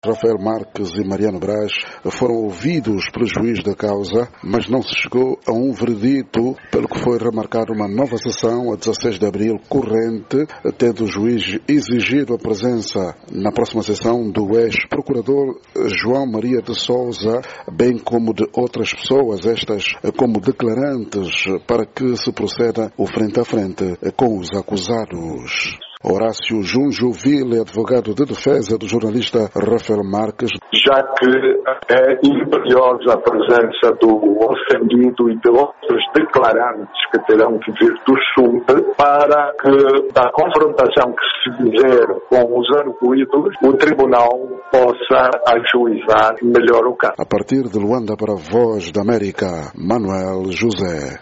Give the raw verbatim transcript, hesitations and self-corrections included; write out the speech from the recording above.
Rafael Marques e Mariano Braz foram ouvidos pelo juiz da causa, mas não se chegou a um veredito, pelo que foi remarcada uma nova sessão a dezasseis de abril corrente, tendo o juiz exigido a presença na próxima sessão do ex-procurador João Maria de Sousa, bem como de outras pessoas, estas como declarantes, para que se proceda o frente a frente com os acusados. Horácio Junjo Ville, advogado de defesa do jornalista Rafael Marques. Já que é imperiosa a presença do ofendido e de outros declarantes que terão que vir do Sul para que, da confrontação que se fizer com os arguidos, o Tribunal possa ajuizar melhor o caso. A partir de Luanda para a Voz da América, Manuel José.